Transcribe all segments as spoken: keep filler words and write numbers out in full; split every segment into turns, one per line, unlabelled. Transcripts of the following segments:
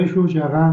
شو چې هغه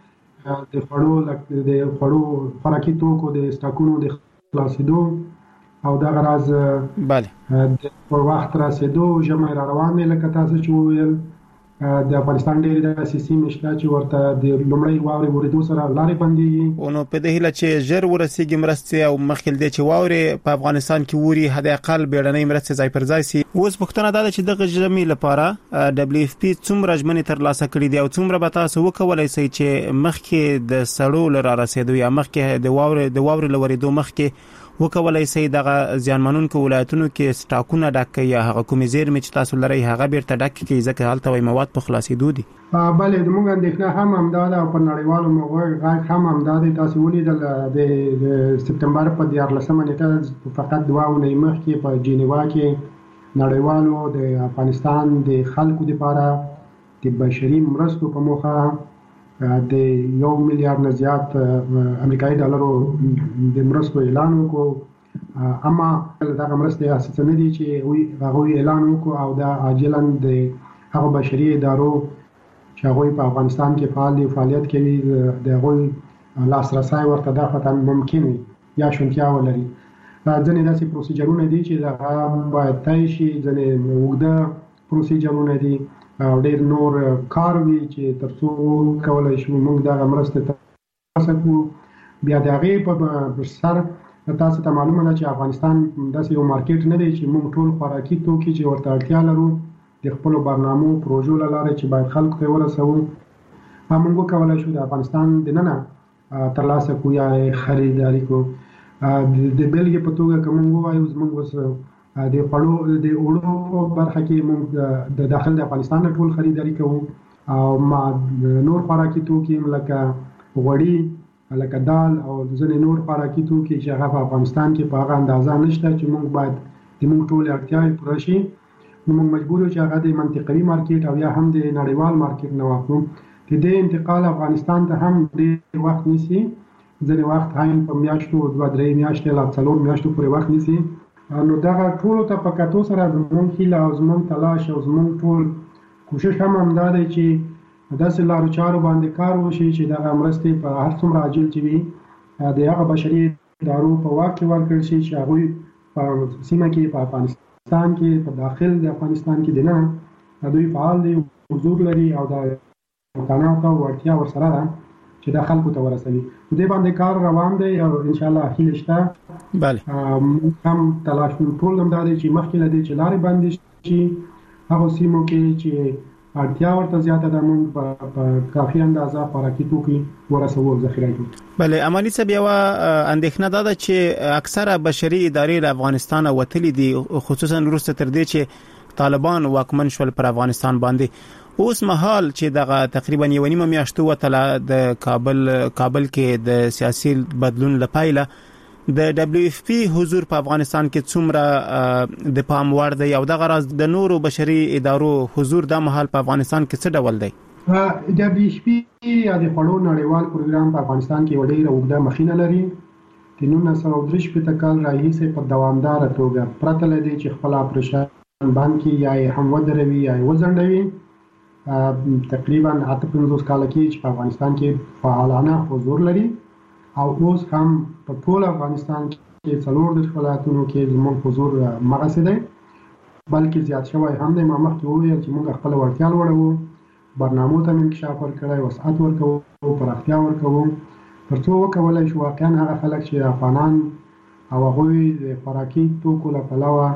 د خوړو د خوړو خوراکي توکو د سټاکونو د خلاصېدو او دغه راز
بله
په وخت راسېدو ژمی را روان دی لکه تاسو چې وویل د افغانستان ډېرې داسې سیمې شته چې ورته د لومړۍ واورې ورېدو سره لارې بندېږي.
نو په دې هیله چې ژر ورسېږي مرستې او مخکې له دې چې واورې په افغانستان کې ووري حد اقل بیړنۍ مرستې ځای پر ځای شي. اوس پوښتنه دا ده چې دغه ژمي لپاره دبليو اف پی څومره ژمنې ترلاسه کړي دي او څومره به تاسو وکولای شئ چې مخکې د سړو لاره رسېدو یا مخکې د واورې د واورې لورېدو مخکې وکولای شي دغه ځانمنونکو ولایتونو کې سټاکونه ډک یا هغه کومې زیرمې چې تاسو لرئ هغه بیرته ډک کړئ ځکه هلته وایي مواد په خلاصېدو دي.
بله زموږ اندېښنه هم همدا ده او په نړیوالو غږ هم همدا دی. تاسو ولیدل د سپتمبر په دیارلسمه نیټه فقط دوه اونۍ مخکې په جنیوا کې نړیوالو د افغانستان د خلکو لپاره د بشري مرستو په موخه د یو میلیارډ نه زیات امریکایي ډالرو د مرستو اعلان وکړو. اما دغه مرستې اساسا نه دي چې هغه اعلان وکړو او دا عاجلا د هغه بشري ادارو چې هغه په افغانستان کې فعال دي فعالیت کوي د هغه لاسرسي ورته د فتن ممکن یا شونتیا ولري. ځنې داسې پروسیجرونه دي چې دا باید طی شي، ځنې اوږده پروسیجرونه دي او ډېر نور کار وي چې ترڅو کولای شو موږ دغه مرستې ترلاسه کړو. بیا د هغې په سر تاسو ته معلومه ده چې افغانستان داسې یو مارکیټ نه دی چې موږ ټول خوراکي توکي چې ورته اړتیا لرو د خپلو برنامو پروژو له لارې چې باید خلکو ته ورسوو موږ وکولای شو د افغانستان دننه ترلاسه کړو یا خریداري کړو. د بېلګې په توګه که موږ ووایو زموږ اوس د خوړو د اوړو په برخه کې موږ د داخل د افغانستان نه ټول خریداري کوو او ما نور خوراکي توکي لکه غوړي لکه دال او ځینې نور خوراکي توکي چې هغه په افغانستان کې په هغه اندازه نشته چې موږ باید د موږ ټولې اړتیاوې پوره شي. نو موږ مجبور یو چې هغه د منطقوي مارکیټ او یا هم د نړیوال مارکیټ نه واخلو. د دې انتقال افغانستان ته هم ډېر وخت نیسي، ځینې وخت هم په میاشتو دوه درې میاشتې لا څلور میاشتو پورې وخت نیسي. نو دغه ټولو ته په کتو سره زموږ هیله او زموږ تلاش او زموږ ټول کوشش هم همدا دی چې داسې لارو چارو باندې کار وشي چې دغه مرستې په هر څومره عاجل چې وي د هغه بشري ادارو په واک کې ورکړل شي چې هغوی په سیمه کې په افغانستان کې په داخل د افغانستان کې دننه دوی فعال دي، حضور لري او د امکانات او وړتیا ورسره ده چې دا خلکو ته ورسوي. په دې باندې کار روان دی او ان شاء الله هیله شته.
بله
هم تلاش ټول هم دا دی چې مخکې له دې چې لارې بندې شي هغو سیمو کې چې اړتیا ورته زیاته ده موږ په کافي اندازه خوراکي توکي ورسوو او ذخیره کړو.
بله اماني صاحب یوه اندېښنه دا ده چې اکثره بشري ادارې له افغانستانه وتلي دي خصوصا وروسته تر دې چې طالبان واکمن شول پر افغانستان باندې. اوس مهال چې دغه تقریبا یو نیمه میاشت وتله د کابل کابل کې د سیاسي بدلون لپاره د دبليو اف پی حضور په افغانستان کې څومره د پام وړ دی او دغه راز د نورو بشري ادارو حضور د مهال په افغانستان کې څه ډول دی؟
دبليو اف پی یا د خوړو نړیوال پروګرام په افغانستان کې ډېره اوږده مخینه لري. د نولس سوه درې شپېته کال راهیسې په دوامداره توګه پرته له دې چې خپل اپریشن بند کړي یا یې هم ودروي یا یې وځنډوي تقریبا اته پنځوس کاله کې چې په افغانستان کې فعالانه حضور لري او اوس هم په ټول افغانستان کې څلور دېرش ولایتونو کې زموږ حضور مغسې دی بلکې زیات شوی هم دی. ما مخکې وویل چې موږ خپله وړتیا لوړوو، برنامو ته انکشاف ورکړی، وسعت ورکوو، پراختیا ورکوو تر څو وکولی شو واقعا هغه خلک چې افغانان او هغوی د خوراکي توکو له پلوه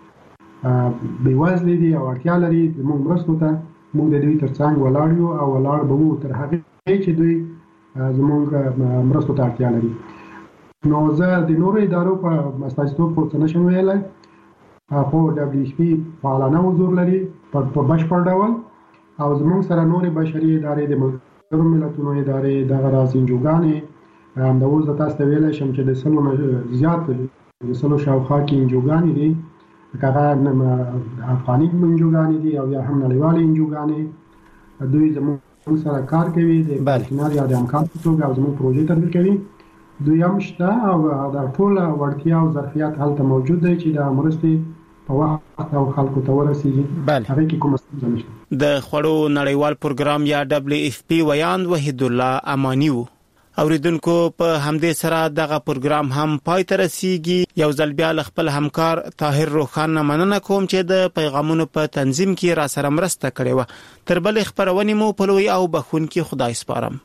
بېوزلې دي او اړتیا لري زموږ مرستو ته موږ د دوی تر څنګ ولاړ یو او ولاړ به وو تر هغې چې دوی زموږ مرستو ته اړتیا لري. نو زه د نورو ادارو په استازیتوب خو څه نشم ویلی، خو دبليو اف پی فعالانه حضور لري په بشپړ ډول او زموږ سره نورې بشري ادارې د ملګرو ملتونو ادارې دغه راز انجوګانې همداوس زه تاسو ته ویلی شم چې د سلو نه زیات د سلو شاوخوا کې انجوګانې دي که هغه افغاني انجوګانې دي او یا هم نړیوالې انجوګانې دوی زموږ سره کار کوي د پارتنر یا د همکار په توګه او زموږ پروژې تطبیق کوي. دوی هم شته او دا ټوله وړتیا او ظرفیت هلته موجود دی چې د مرستې په وخت او خلکو ته ورسیږي. هغه کې کوم ستونزه نشته.
د خوړو نړیوال پروګرام یا دبليو اف پی ویاند وحید الله امانی وو. اوریدونکو په همدې سره دغه پروګرام هم پای ته رسیږي. یو ځل بیا خپل همکار طاهر روخان مننه کوم چې د پیغامونو په تنظیم کې را سره مرسته کړې و. تر بل خبرونه مو په لوی او بخون کې خدای سپارم.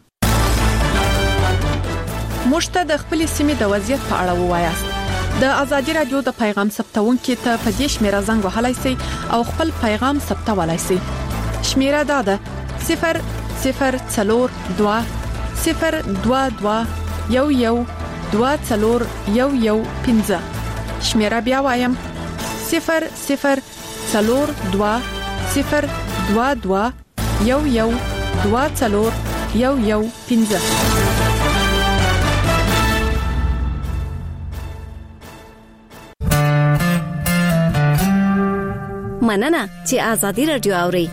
مشته د خپل سیمې د وضعیت په اړه ووایاست. د ازادي رادیو د پیغام ثبتونکو ته په دې شمیره زنګ وهلای شئ او خپل پیغام ثبتولای شئ. شمیره دا ده صفر صفر څلور دوه صفر دوا دوا یو یو دوا څلور یو یو پنځه. شمیره بیا وایم صفر صفر څلور دوا صفر دوا دوا یو یو دوا څلور یو یو پنځه.
مننه چې ازادي رادیو اوري.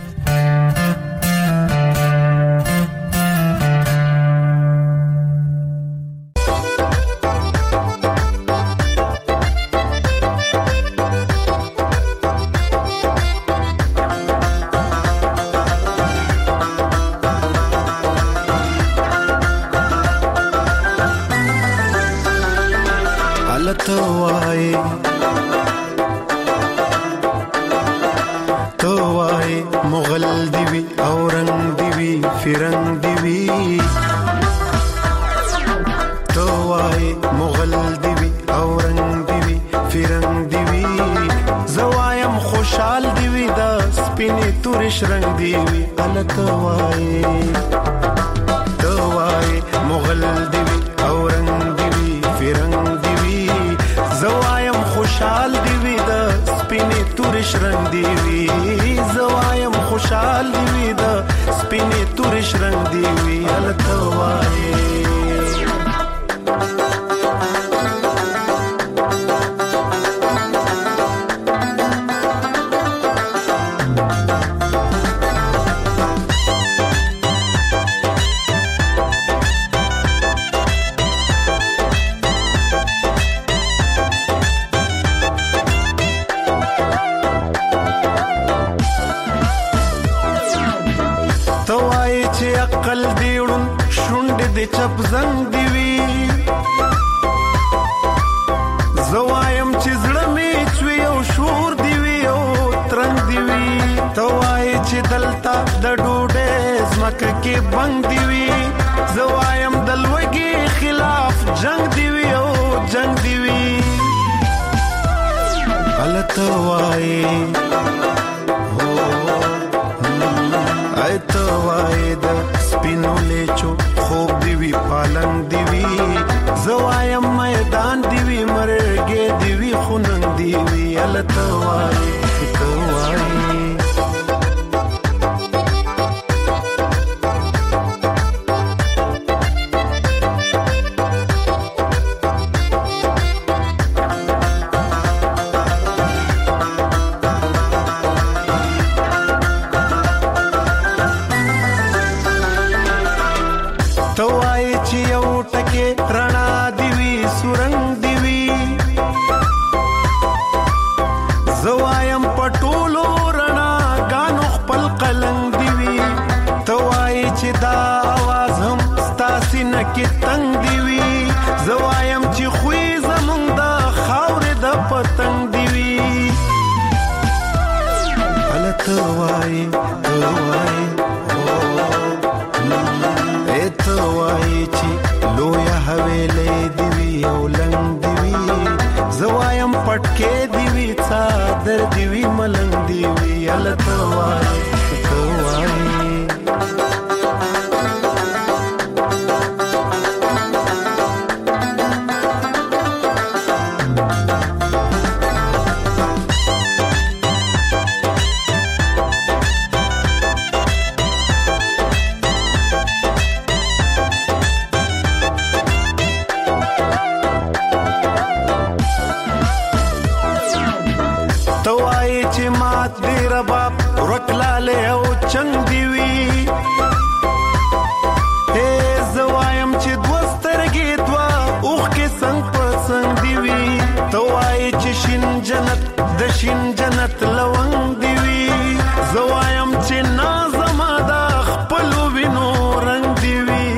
شین جنت لونګ دی وی زوایم چې نازم دا خپل وینو رنگ دی وی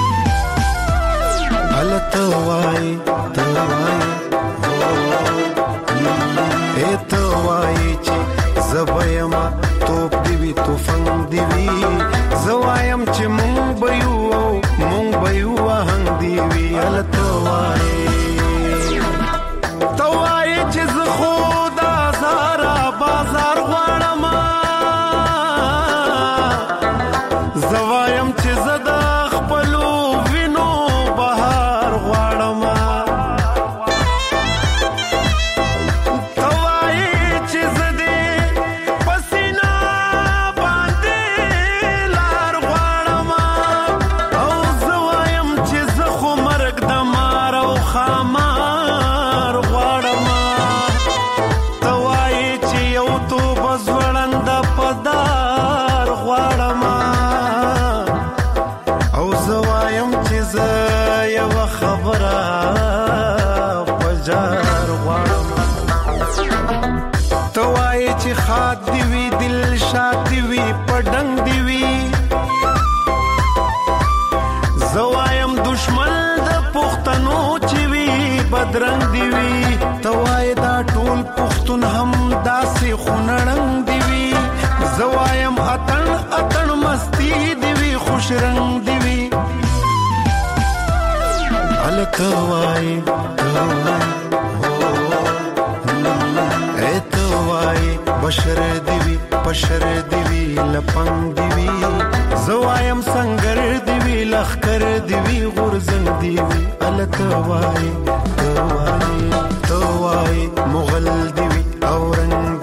الته وای ته وای اے ته وای چې زبایما توپ دی وی توفنګ دی وی زوایم چې مونږ بيو مونږ بيو هنګ دی وی الته وای ته وای چې زه خدا زارا بازار غواړم زوایم چې زدا خپلو وینو بهار غواړم ته وای چې زدې پسینا باندې لار غواړم او زوایم چې زه خو مرګ د مار او خامار غواړم ته وای چې یو تو بزوړند پدار غواړم او زوایم چې زه یو خبره پجار غواړم ته وای چې خاط دی وی دل شاد دی وی پډنګ دی وی زوایم دشمن د پښتنو چې وی بدرنګ دی وی ته وای دا ټول پښتون هم داسې خونړنګ دی وی زوایم اتن اتن مستی دی وی خوش رنگ دی وی الته وای ته وای اے ته وای بشر دی وی بشر دی وی لپنګ دی وی زوایم سنگر دی وی لخر دی وی غرزن دی وی الته وای ته وای ته وای مغل دی وی اورنګ